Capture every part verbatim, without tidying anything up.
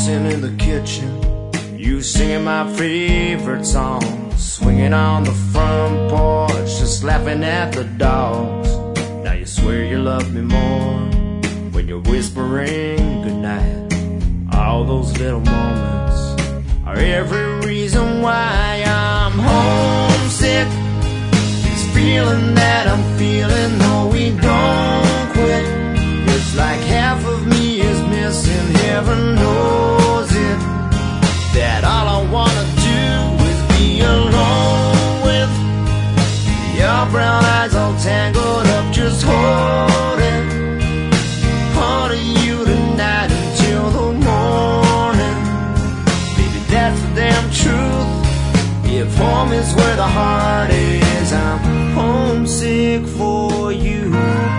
dancing in the kitchen, you singing my favorite song, swinging on the front porch, just laughing at the dogs. Now you swear you love me more when you're whispering goodnight. All those little moments are every reason why I'm homesick. This feeling that I'm feeling, though we don't quit, it's like half of me is missing, heaven knows it. That all I wanna do is be alone with your brown eyes all tangled up, just holding on to you tonight until the morning. Baby, that's the damn truth. If home is where the heart is, I'm homesick for you.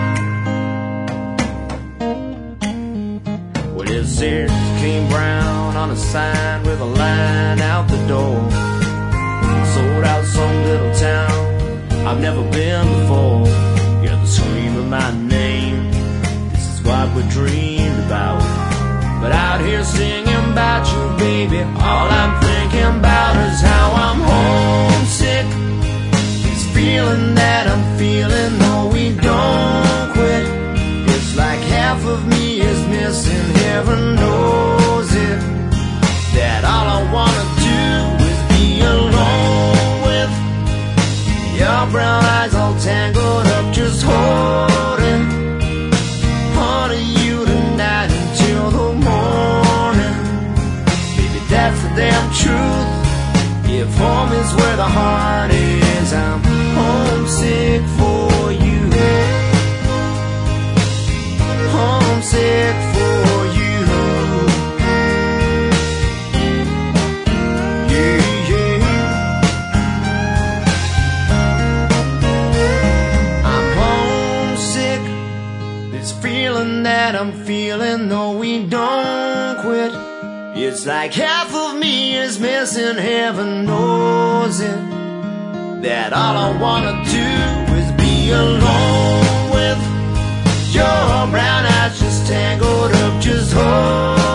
Well, it says King Brown on a sign with a line out the door. Sold out some little town I've never been before. You're the scream of my name, this is what we dreamed about. But out here singing about you, baby, all I'm thinking about is how I'm homesick. This feeling that I'm feeling, though we don't quit, it's like half of me is missing, heaven knows it. That all I wanna do is be alone with your brown eyes all tangled up, just holding on to you tonight until the morning. Baby, that's the damn truth. If home is where the heart is, I'm homesick for you. Homesick for you. Yeah, yeah. I'm homesick. This feeling that I'm feeling, though we don't quit, it's like half of me is missing, heaven knows it. That all I wanna do is be alone with your brown eyes just tangled up, just hold